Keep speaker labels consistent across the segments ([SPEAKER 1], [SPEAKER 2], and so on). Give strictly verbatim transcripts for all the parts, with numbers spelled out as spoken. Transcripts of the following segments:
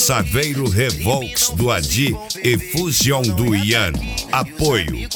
[SPEAKER 1] Saveiro Revolts do Adi e Fusion do Ian. Apoio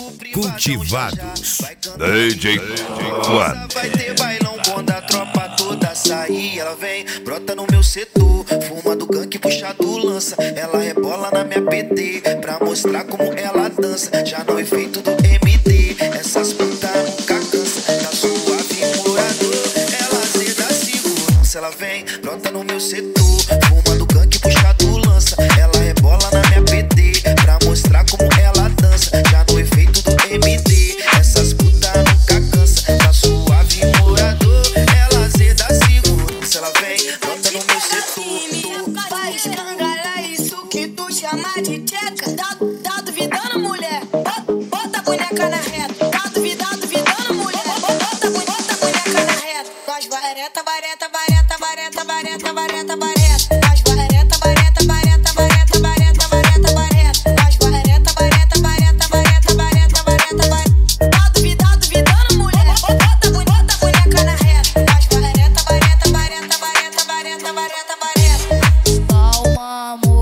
[SPEAKER 1] Cultivados. D J One.
[SPEAKER 2] Vai ter bailão quando a tropa toda sair. Ela vem, brota no meu setor, fuma do gangue, puxa do lança. Ela rebola na minha P T pra mostrar como ela dança. Já no efeito do M D, essas putas nunca cansa. Tá suave, morador, ela zeda segurança. Ela vem, brota no meu setor, fuma do gangue, puxa do lança. Ela rebola na minha P T pra mostrar como ela dança. Já no efeito do M D, essas putas nunca cansa. Tá suave, morador, ela zeda segurança. Ela vem, brota no meu setor.
[SPEAKER 3] Vai escangalhar isso que tu chama de tcheca. Tá, tá duvidando, mulher? Bota, bota a boneca na reta. Tá duvidando, duvidando, mulher? Bota, bota a boneca na reta. Nós vareta, vareta, vareta, vareta, vareta, vareta, vareta. Nós vareta, vareta, vareta, vareta, vareta, vareta, vareta. Nós vareta, vareta, vareta, vareta, vareta, vareta, vareta. Tá duvidando, duvidando, mulher? Bota, bota a boneca na reta. Nós vareta, vareta, vareta, vareta, vareta, vareta, vareta.
[SPEAKER 4] Calma, amor,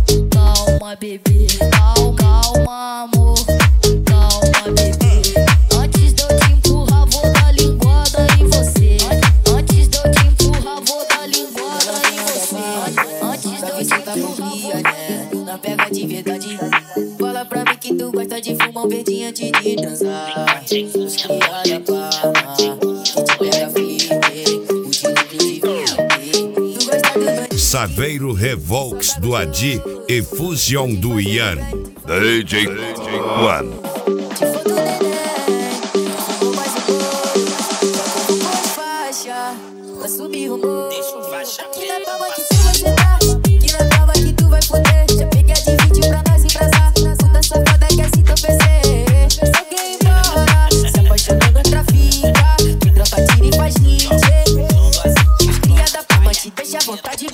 [SPEAKER 4] calma, bebê. Calma, calma, amor, calma, bebê. Antes de eu te empurrar, vou dar linguada em você. Antes de eu te empurrar, vou dar linguada em você. Antes de eu te empurrar, né? Não pega de verdade. Fala pra mim que tu gosta de fumar um verdinho antes de transar. Os criados palma, que te pega firme. O tiro de verde. Tu gosta do
[SPEAKER 1] Saveiro Revolts do Adi e Fusion do Ian. D J One.
[SPEAKER 4] Te foto neném, fumou mais um pouco. Trocou com faixa, pra subir o morro. Aqui na prova que tu vai sentar, aqui na prova que tu vai foder. Já peguei de vídeo pra nós embrasar. Puta safada que assim teu P C. Se alguém embora, se apaixonando trafica. Quem troca tira e faz hit. Os cria da palma te deixa à vontade.